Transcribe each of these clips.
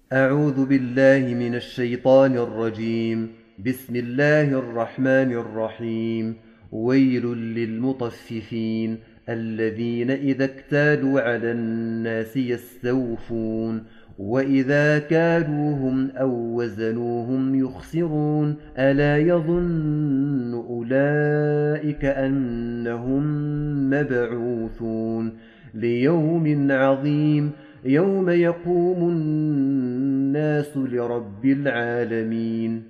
أعوذ بالله من الشيطان الرجيم. بسم الله الرحمن الرحيم. ويل للمطففين الذين إذا اكتالوا على الناس يستوفون وإذا كالوهم أو وزنوهم يخسرون ألا يظن أولئك أنهم مبعوثون ليوم عظيم يوم يقوم الناس لرب العالمين.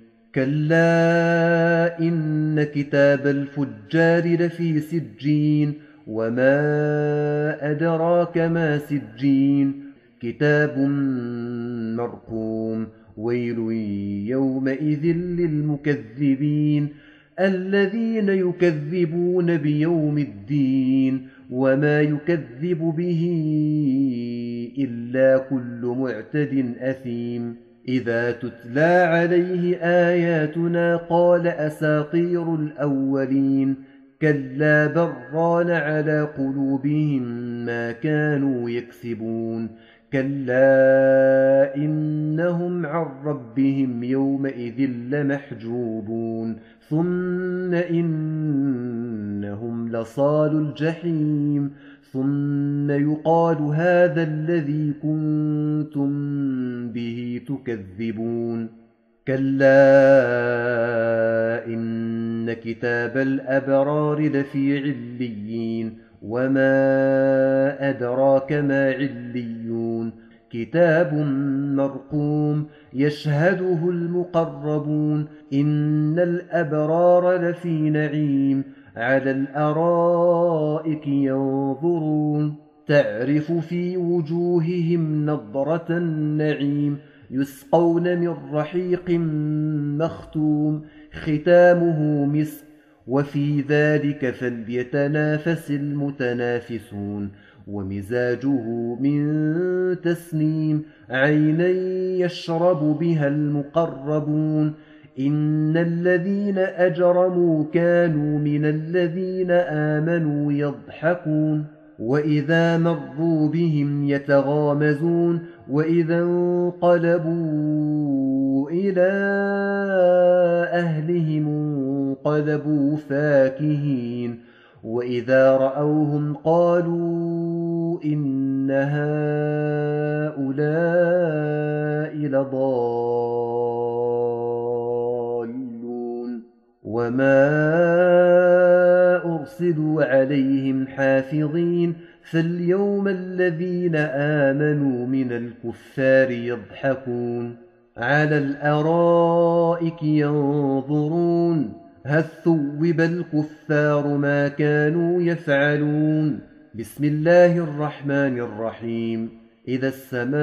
كلا إن كتاب الفجار لفي سجين وما أدراك ما سجين كتاب مرقوم. ويل يومئذ للمكذبين الذين يكذبون بيوم الدين وما يكذب به إلا كل معتد أثيم. إذا تتلى عليه آياتنا قال أساطير الأولين كلا بل ران على قلوبهم ما كانوا يكسبون. كلا إنهم عن ربهم يومئذ لمحجوبون ثم إنهم لصالوا الجحيم ثم يقال هذا الذي كنتم به تكذبون. كلا إن كتاب الأبرار لفي عليين وما أدراك ما عليون كتاب مرقوم يشهده المقربون إن الأبرار لفي نعيم على الأرائك ينظرون تعرف في وجوههم نضرة النعيم يسقون من رحيق مختوم ختامه مسك وفي ذلك فليتنافس المتنافسون ومزاجه من تسنيم عينا يشرب بها المقربون. إن الذين أجرموا كانوا من الذين آمنوا يضحكون وإذا مروا بهم يتغامزون وإذا انقلبوا إلى أهلهم انقلبوا فاكهين وإذا رأوهم قالوا إن هؤلاء لضالون وما أرسلوا عليهم حافظين فاليوم الذين آمنوا من الكفار يضحكون على الأرائك ينظرون هل ثوب الكفار ما كانوا يفعلون. بسم الله الرحمن الرحيم. إذا السماء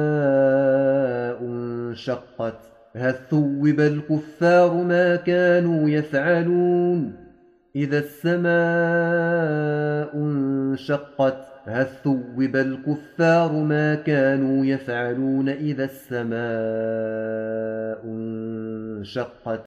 انشقت هل ثوب الكفار ما كانوا يفعلون. إذا السماء انشقت هل ثوب الكفار ما كانوا يفعلون. إذا السماء انشقت